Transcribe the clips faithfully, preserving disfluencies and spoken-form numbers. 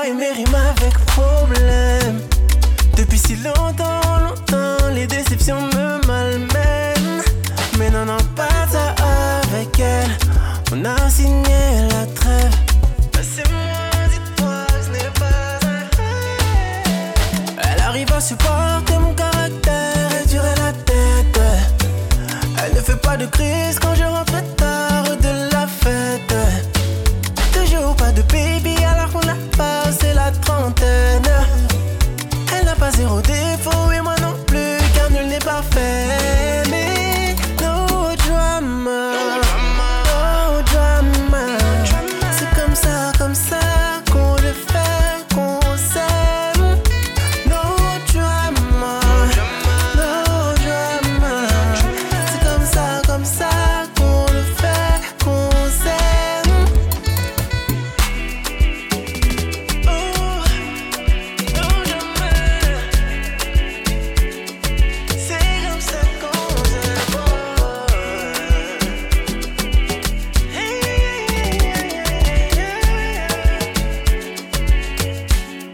et mes rimes avec problème. Depuis si longtemps, longtemps, les déceptions me malmènent. Mais non, non, pas ça avec elle. On a signé la trêve. C'est moi, dis-toi, ce n'est pas un. Elle arrive à supporter mon caractère et durer la tête. Elle ne fait pas de crise quand je rentre tard de la fête. Toujours pas de baby alors qu'on a passé la trentaine. Elle n'a pas zéro défaut et moi non plus car nul n'est parfait. Mais no drama, no drama. C'est comme ça, comme ça qu'on le fait, qu'on s'aime. No drama, no drama. C'est comme ça, comme ça qu'on le fait, qu'on s'aime. Oh, no drama. C'est comme ça qu'on s'aime. Hey, hey, hey, hey, hey.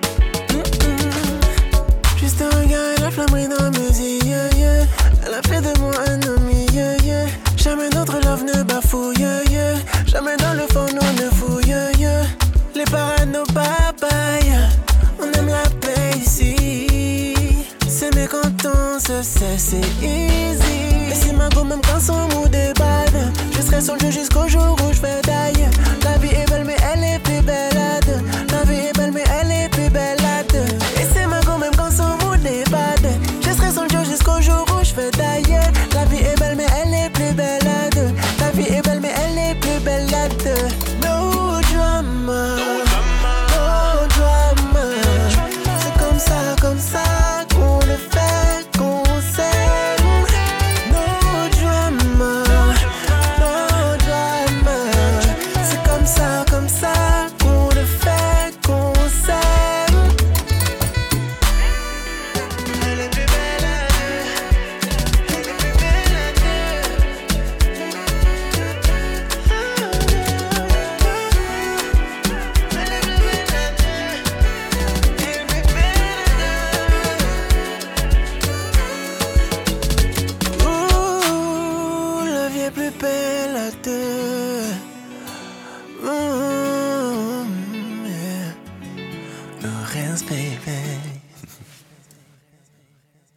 Mm-mm. Juste un regard et la flamme brille dans mes yeux, yeah, yeah. Elle a fait de moi un ami, yeah, yeah. Jamais notre love ne bafouille, yeah, yeah. Jamais dans le fond nous ne fouille, yeah, yeah. Les parano bye-bye, on aime la paix ici. S'aimer quand on se sait, c'est easy. Et si ma go même quand son mood est bad, je serai sur le jeu jusqu'au jour où je fais die. La vie est belle mais elle est plus belle à deux. La vie est belle mais elle est plus belle à deux. Et c'est ma go même quand son mood est bad, je serai sur le jeu jusqu'au jour où je fais die. La vie est belle mais elle est plus belle à deux. La vie est belle mais elle est plus belle à deux. No drama, no drama. C'est comme ça, comme ça qu'on le fait, qu'on s'aime. No drama, no drama. C'est comme ça, comme ça qu'on le fait, qu'on s'aime. Elle est plus belle à deux. Elle est plus belle à deux. Elle est plus belle à deux. Elle est plus belle à deux. Ouh, la vie est plus belle à deux. Mm, yeah. Lorenz, baby.